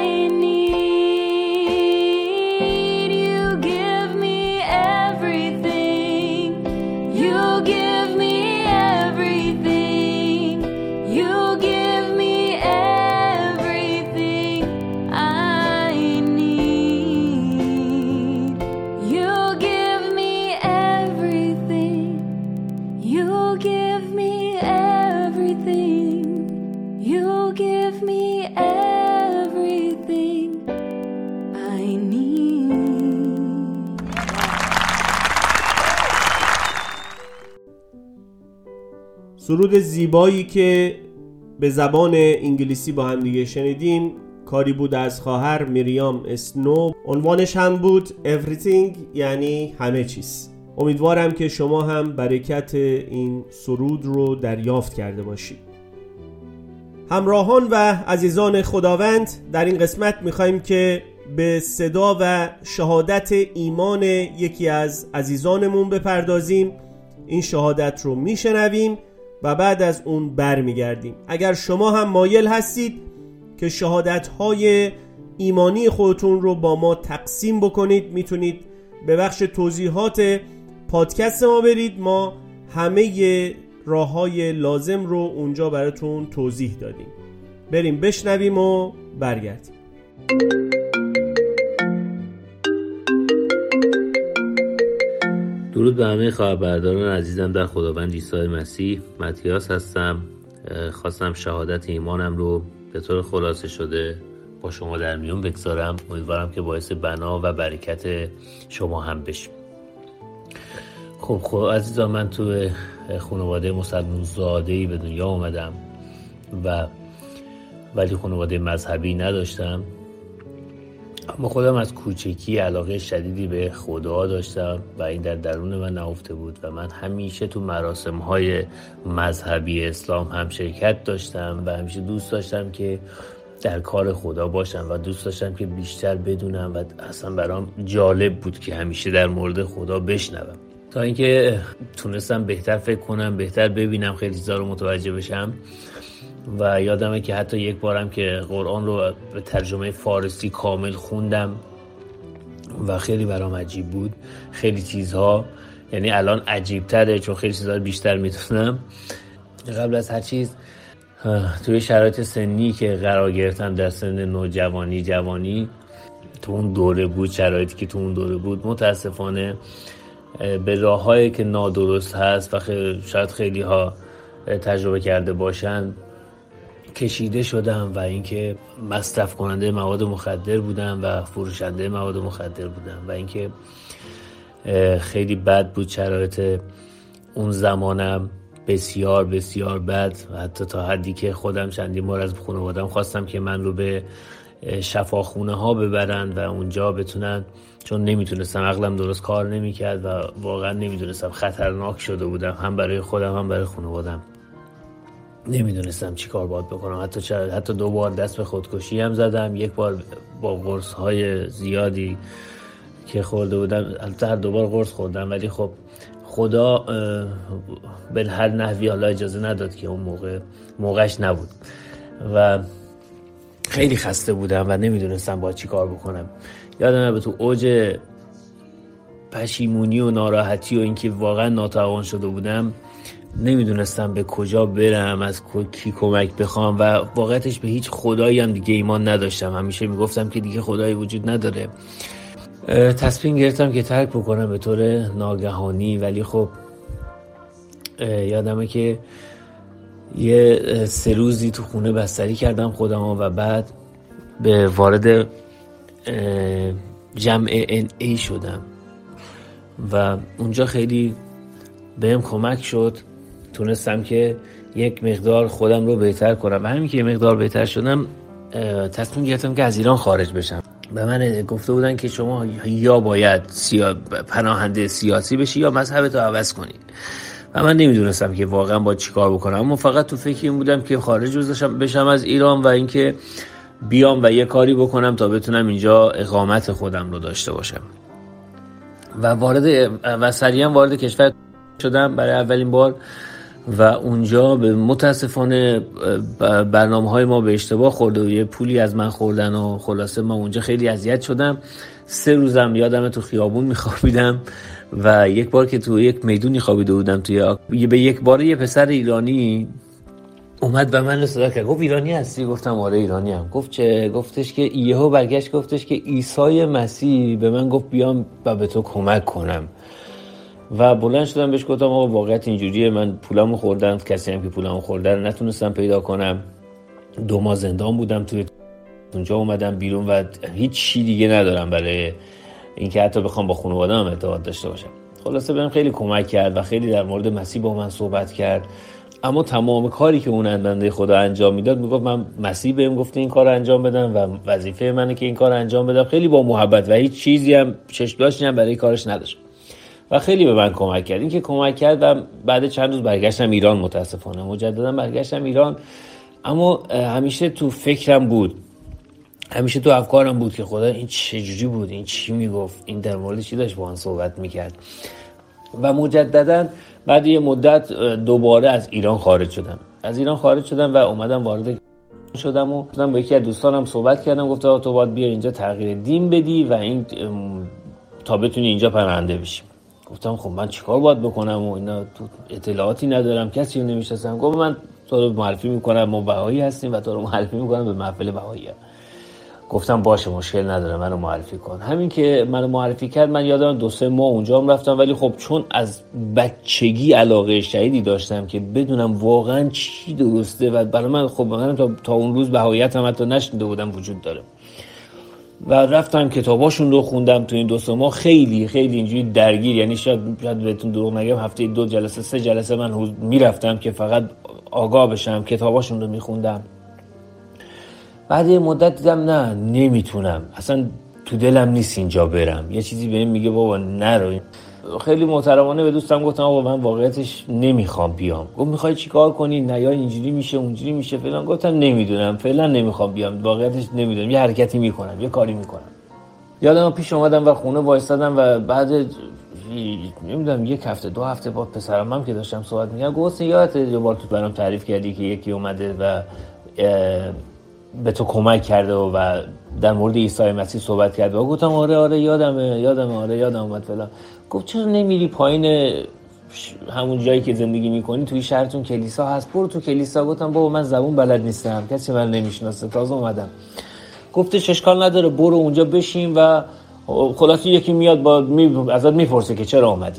need. You give me everything, you give me everything, you give me everything I need. You give me everything, you give me everything, you give me everything I need. سرود زیبایی که به زبان انگلیسی با هم دیگه شنیدیم کاری بود از خواهر میریام اسنو. عنوانش هم بود Everything، یعنی همه چیز. امیدوارم که شما هم برکت این سرود رو دریافت کرده باشید. همراهان و عزیزان خداوند، در این قسمت میخوایم که به صدا و شهادت ایمان یکی از عزیزانمون بپردازیم. این شهادت رو میشنویم و بعد از اون برمیگردیم. اگر شما هم مایل هستید که شهادت‌های ایمانی خودتون رو با ما تقسیم بکنید، میتونید به بخش توضیحات پادکست ما برید. ما همه راه‌های لازم رو اونجا براتون توضیح دادیم. بریم بشنویم و برگردیم. درود به همه خواهربرداران عزیزم در خداوند عیسی مسیح. متیاس هستم. خواستم شهادت ایمانم رو به طور خلاصه شده با شما در میون بگذارم. امیدوارم که باعث بنا و برکت شما هم بشه. خب خب عزیزان، من تو خانواده مسلمان زاده‌ای به دنیا اومدم و ولی خانواده مذهبی نداشتم، اما خودم از کوچکی علاقه شدیدی به خدا داشتم و این در درون من نهفته بود و من همیشه تو مراسم‌های مذهبی اسلام هم شرکت داشتم و همیشه دوست داشتم که در کار خدا باشم و دوست داشتم که بیشتر بدونم و اصلا برام جالب بود که همیشه در مورد خدا بشنوم، تا اینکه تونستم بهتر فکر کنم، بهتر ببینم، خیلی چیزا رو متوجه بشم. و یادمه که حتی یک بارم که قرآن رو به ترجمه فارسی کامل خوندم و خیلی برام عجیب بود. خیلی چیزها، یعنی الان عجیب تره چون خیلی چیزها رو بیشتر میتونم. قبل از هر چیز توی شرایط سنی که قرار گرفتم، در سن نوجوانی جوانی، تو اون دوره بود، شرایطی که تو اون دوره بود، متاسفانه به راه‌هایی که نادرست هست و خیلی شاید خیلی ها تجربه کرده باشن کشیده شدم و اینکه مصرف کننده مواد مخدر بودم و فروشنده مواد مخدر بودم و اینکه خیلی بد بود شرایط اون زمانم، بسیار بسیار بد، و حتی تا حدی که خودم چندین بار از خانواده‌ام خواستم که من رو به شفاخونه ها ببرن و اونجا بتونن، چون نمیتونستم، عقلم درست کار نمیکرد و واقعا نمیدونستم، خطرناک شده بودم هم برای خودم هم برای خانواده‌ام. نمیدونستم چی کار باید بکنم. حتی چرا حتی دو بار دست به خودکشی هم زدم. یک بار با قرص های زیادی که خورده بودم، البته هر دو بار قرص خوردم، ولی خب خدا به هر نحوی حالا اجازه نداد که اون موقع موقعش نبود و خیلی خسته بودم و نمیدونستم باید چی کار بکنم. یادمه به تو اوج پشیمونی و ناراحتی و اینکه واقعا ناتوان شده بودم، نمیدونستم به کجا برم، از کی کمک بخوام و واقعیتش به هیچ خدایی هم دیگه ایمان نداشتم. همیشه میگفتم که دیگه خدایی وجود نداره. تصمیم گرفتم که ترک بکنم به طور ناگهانی، ولی خب یادمه که یه سه روزی تو خونه بستری کردم خودم و بعد به وارد جمع ان ای شدم و اونجا خیلی بهم کمک شد. تونستم که یک مقدار خودم رو بهتر کنم و همین که یک مقدار بهتر شدم تصمیم گرفتم که از ایران خارج بشم. به من گفته بودن که شما یا باید سیا... پناهنده سیاسی بشی یا مذهبتو عوض کنی و من نمیدونستم که واقعا باید چی کار بکنم. اما فقط تو فکر این بودم که خارج بشم از ایران و اینکه بیام و یه کاری بکنم تا بتونم اینجا اقامت خودم رو داشته باشم و وارد و سریعا وارد کشور شدم برای اولین بار و اونجا به متاسفانه برنامه‌های ما به اشتباه خورد و یه پولی از من خوردن و خلاصه ما اونجا خیلی اذیت شدم. سه روزم یادمه تو خیابون میخوابیدم و یک بار که تو یک میدونی خوابیده بودم توی به یک بار یه پسر ایرانی اومد به من صدا کرد، گفت ایرانی هستی؟ گفتم آره ایرانی ام. گفت چه؟ گفتش که یهو برگشت گفتش که عیسی مسیح به من گفت بیام و به تو کمک کنم و بلند شدم بهش گفتم آقا واقعیت اینجوریه، من پولامو خوردم، کسی هم که پولامو خورده رو نتونستم پیدا کنم، دو ماه زندان بودم توی اونجا، اومدم بیرون و هیچ چی دیگه ندارم برای اینکه حتی بخوام با خانواده‌ام ارتباط داشته باشم. خلاصه بهم خیلی کمک کرد و خیلی در مورد مسیح با من صحبت کرد، اما تمام کاری که اون بنده خدا انجام میداد میگفت من مسیح بهم گفته این کارو انجام بدم و وظیفه منه که این کارو انجام بدم. خیلی با محبت و هیچ چیزی هم چشم‌داشتی هم برای کارش نداشت و خیلی به من کمک کرد. این که کمک کرد و بعد چند روز برگشتم ایران، متاسفانه مجددا برگشتم ایران، اما همیشه تو فکرم بود، همیشه تو افکارم بود که خدا این چجوری بود، این چی میگفت، این در مورد چی داشت با من صحبت میکرد. و مجددا بعد یه مدت دوباره از ایران خارج شدم از ایران خارج شدم و اومدم وارد شدم و با یکی از دوستانم صحبت کردم، گفتم تو باید بیا اینجا تغییر دین بدی و این تا بتونی اینجا پناهنده بشی. گفتم خب من چیکار باید بکنم و اینا، تو اطلاعاتی ندارم، کسی رو نمیشناسم. گفت من تو رو معرفی میکنم، ما بهایی هستیم و تو رو معرفی میکنم به محفل بهایی. گفتم باشه مشکل نداره، منو معرفی کن. همین که منو معرفی کرد من یادم دو سه ماه اونجا هم رفتم، ولی خب چون از بچگی علاقه شدیدی داشتم که بدونم واقعا چی درسته و برای من خب من تا, تا اون روز بهاییت هم حتی نشنیده بودم وجود داره و رفتم کتاباشون رو خوندم. تو این دو سه ماه خیلی خیلی اینجوری درگیر، یعنی شاید شاید بهتون دروغ نگم هفته دو جلسه سه جلسه من میرفتم که فقط آگاه بشم، کتاباشون رو میخوندم. بعد یه مدت دیدم نه نمیتونم، اصلا تو دلم نیست اینجا برم، یه چیزی بهم میگه بابا نرو. خیلی محترمانه به دوستم گفتم آقا من واقعیتش نمیخوام بیام. گفت میخوای چیکار کنی؟ نه یا اینجوری میشه اونجوری میشه فلان. گفتم نمیدونم فعلا نمیخوام بیام، واقعیتش نمیدونم، یه حرکتی میکنم یه کاری میکنم. یادم پیش اومدم و خونه وایسادم و بعد نمیدونم یک هفته دو هفته بعد پسرم هم که داشتم صحبت می‌کردم گفت یادت یه بار تو برام تعریف کردی که یکی اومده و به تو کمک کرده و, و در مورد عیسی مسیح صحبت کرده و گفتم آره آره یادمه یادمه آره یادم اومد فلان. گفت چرا نمیری پایین همون جایی که زندگی میکنی توی شهرتون کلیسا هست برو تو کلیسا. گفتم بابا من زبون بلد نیستم کسی من نمیشناسه تازه اومدم. گفتش اشکال نداره برو اونجا بشین و خلاصی یکی میاد با می... ازت میپرسه که چرا اومدی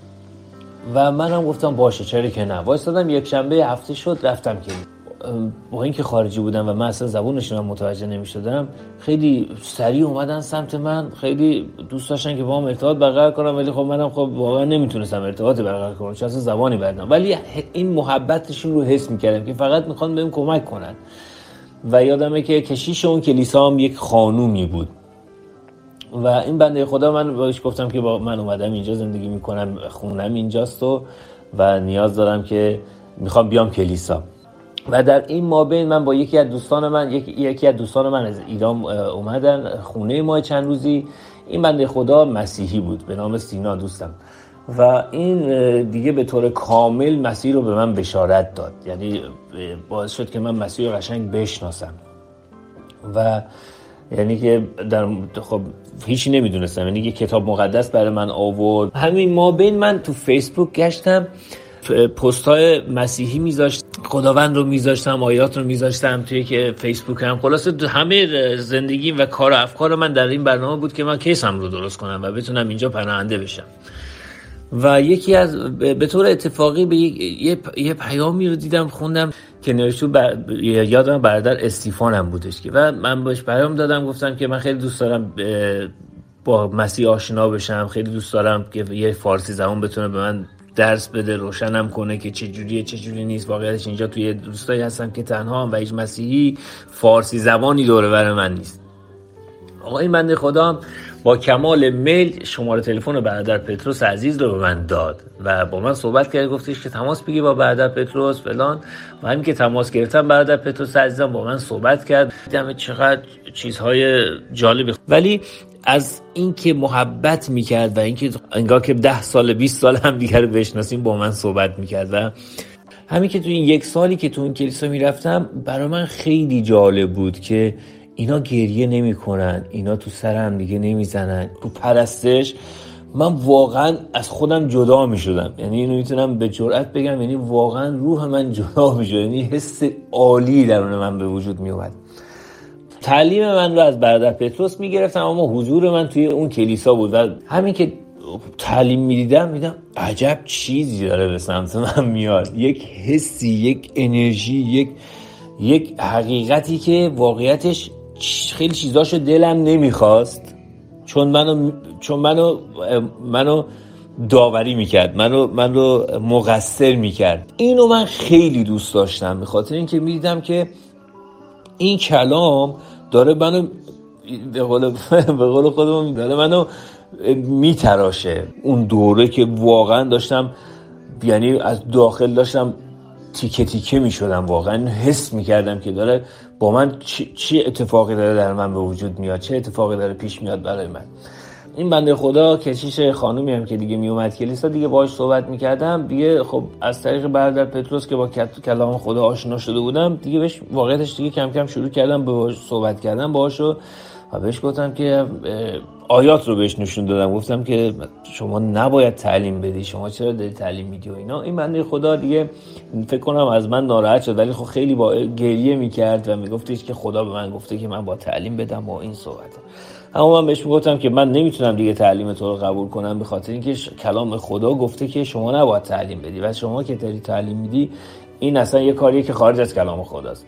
و منم گفتم باشه چرا که نه. وایسادم یک شنبه هفته شد رفتم که با اینکه خارجی بودم و من اصلا زبونشون هم متوجه نمیشدم خیلی سریع اومدن سمت من، خیلی دوست داشتن که با هم ارتباط برقرار کنم ولی خب منم خب واقعا نمیتونستم ارتباط برقرار کنم چون اصلا زبانی بلدم، ولی این محبتشون رو حس میکردم که فقط میخوان بهم کمک کنن. و یادمه که کشیش اون کلیسا هم یک خانومی بود و این بنده خدا من بهش گفتم که با من اومدم اینجا زندگی میکنم خونم اینجاست و و نیاز دارم که میخوام بیام کلیسا. و در این مابین من با یکی از دوستان من یک، یکی از دوستان من از ایران اومدن خونه ما چند روزی. این بنده خدا مسیحی بود به نام سینا دوستم و این دیگه به طور کامل مسیح رو به من بشارت داد، یعنی باعث شد که من مسیح رو قشنگ بشناسم و یعنی که در خب هیچی نمیدونستم، یعنی که کتاب مقدس برای من آورد. همین ما بین من تو فیسبوک گشتم پست‌های مسیحی میذاشت، خداوند رو میذاشتم، آیات رو میذاشتم توی که فیسبوک هم. خلاصه همه زندگی و کار و افکار من در این برنامه بود که من کیسم رو درست کنم و بتونم اینجا پناهنده بشم. و یکی از به طور اتفاقی به یه, یه پیامی رو دیدم خوندم که نوشته بر... یادم برادر استیفانم بودش که و من بهش پیام دادم گفتم که من خیلی دوست دارم با مسیح آشنا بشم، خیلی دوست دارم که یه فارسی زبان بتونه به من درس بده روشنم کنه که چه جوریه چه جوری نیست. واقعیتش اینجا توی دوستایی هستم که تنها هم و هیچ مسیحی فارسی زبانی دوره بر من نیست. آقا این بنده خدا با کمال میل شماره تلفن برادر پتروس عزیز رو به من داد و با من صحبت کرد، گفتش که تماس بگیر با برادر پتروس فلان. و همین که تماس گرفتم برادر پتروس عزیزم با من صحبت کرد، دیدم چقدر چیزهای جالبی، ولی از اینکه محبت میکرد و اینکه انگار که ده سال بیست سال هم دیگر بشناسیم با من صحبت میکرد. و همین که تو این یک سالی که تو این کلیسا میرفتم برای من خیلی جالب بود که اینا گریه نمی کنن، اینا تو سر هم دیگه نمی زنن. تو پرستش من واقعا از خودم جدا می شدم، یعنی اینو میتونم به جرئت بگم، یعنی واقعا روح من جدا می شد، یعنی حس عالی درون من به وجود می اومد. تعلیم من رو از برادر پتروس می گرفتم اما حضور من توی اون کلیسا بود و همین که تعلیم می دیدم می دیدم عجب چیزی داره به سمت من میاد، یک حسی، یک انرژی، یک یک حقیقتی که واقعیتش خیلی چیزاشو دلم نمیخواست چون منو چون منو منو داوری میکرد، منو منو مقصر میکرد. اینو من خیلی دوست داشتم به خاطر اینکه میدیدم که این کلام داره منو به قول به قول خودمون داره منو میتراشه. اون دوره که واقعا داشتم یعنی از داخل داشتم تیکه تیکه می شدم، واقعا حس می کردم که داره با من چی, چی اتفاقی داره در من به وجود میاد، چه اتفاقی داره پیش میاد برای من. این بنده خدا کشیش خانومی هم که دیگه می اومد کلیسا دیگه باهاش صحبت می کردم دیگه، خب از طریق برادر پتروس که با کلام خدا آشنا شده بودم دیگه بهش واقعیتش دیگه کم کم شروع کردم باهاش صحبت کردن باهاشو و بهش گفتم که آیات رو بهش نشون دادم، گفتم که شما نباید تعلیم بدی، شما چرا داری تعلیم میدی و اینا. این بنده خدا دیگه فکر کنم از من ناراحت شد ولی خب خیلی با گریه میکرد و میگفتش که خدا به من گفته که من با تعلیم بدم با این صحبت. اما من بهش میگفتم که من نمیتونم دیگه تعلیم تو رو قبول کنم به خاطر اینکه کلام خدا گفته که شما نباید تعلیم بدی و شما که داری تعلیم میدی این اصلا یه کاریه که خارج از کلام خداست.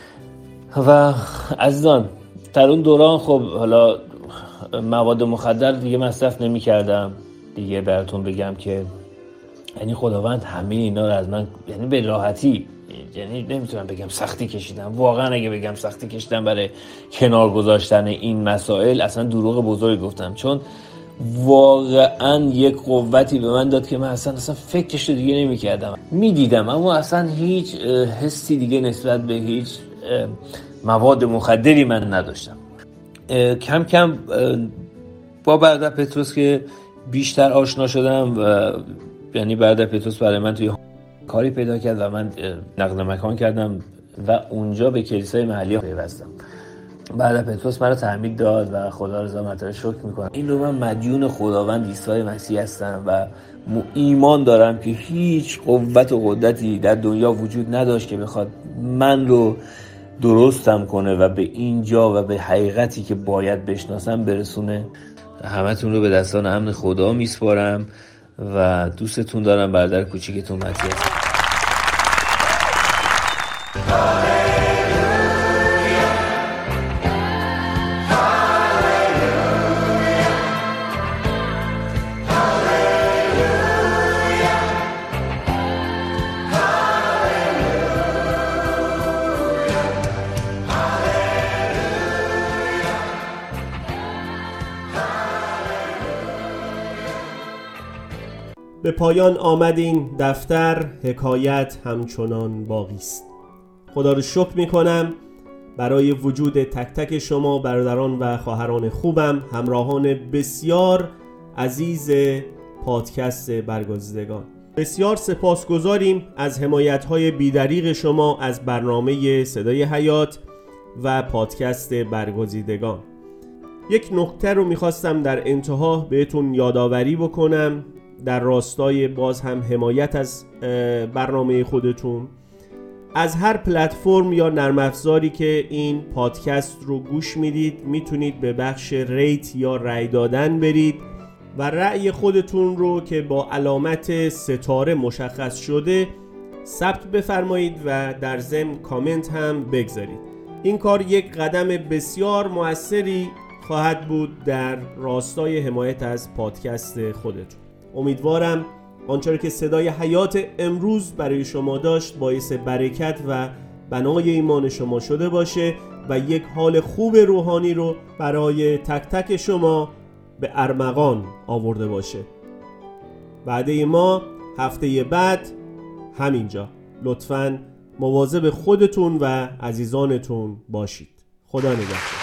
و عزیزان در اون دوران خب حالا مواد مخدر دیگه مصرف نمی کردم دیگه، براتون بگم که یعنی خداوند همه اینا رو از من یعنی به راحتی، یعنی نمیتونم بگم سختی کشیدم، واقعا اگه بگم سختی کشیدم برای کنار گذاشتن این مسائل اصلا دروغ بزرگ گفتم، چون واقعا یک قوتی به من داد که من اصلا اصلا فکرش رو دیگه نمی کردم. می دیدم اما اصلا هیچ حسی دیگه نسبت به هیچ مواد مخدری من نداشتم. کم کم با برادر پتروس که بیشتر آشنا شدم و یعنی برادر پتروس برای من توی کاری پیدا کرد و من نقل مکان کردم و اونجا به کلیسای محلی پیوستم. برادر پتروس مرا تعمید داد و خدا رضا مطلع شکر میکنم. این رو من مدیون خداوند عیسی مسیح هستم و ایمان دارم که هیچ قوت و قدرتی در دنیا وجود نداشت که بخواد من رو درستم کنه و به اینجا و به حقیقتی که باید بشناسم برسونه. همتون رو به دستان امن خدا میسپارم و دوستتون دارم. برادر کوچیکتون متیاس. به پایان آمد این دفتر، حکایت همچنان باقی است. خدا رو شکر میکنم برای وجود تک تک شما برادران و خواهران خوبم، همراهان بسیار عزیز پادکست برگزیدگان. بسیار سپاسگزاریم از حمایت‌های بی‌دریغ شما از برنامه صدای حیات و پادکست برگزیدگان. یک نکته رو میخواستم در انتها بهتون یادآوری بکنم در راستای باز هم حمایت از برنامه خودتون. از هر پلتفرم یا نرم افزاری که این پادکست رو گوش میدید میتونید به بخش ریت یا رأی دادن برید و رأی خودتون رو که با علامت ستاره مشخص شده ثبت بفرمایید و در ضمن کامنت هم بگذارید. این کار یک قدم بسیار موثری خواهد بود در راستای حمایت از پادکست خودتون. امیدوارم آنچه که صدای حیات امروز برای شما داشت باعث برکت و بنای ایمان شما شده باشه و یک حال خوب روحانی رو برای تک تک شما به ارمغان آورده باشه. وعده ما هفته بعد همینجا. لطفاً مواظب خودتون و عزیزانتون باشید. خدا نگهدار.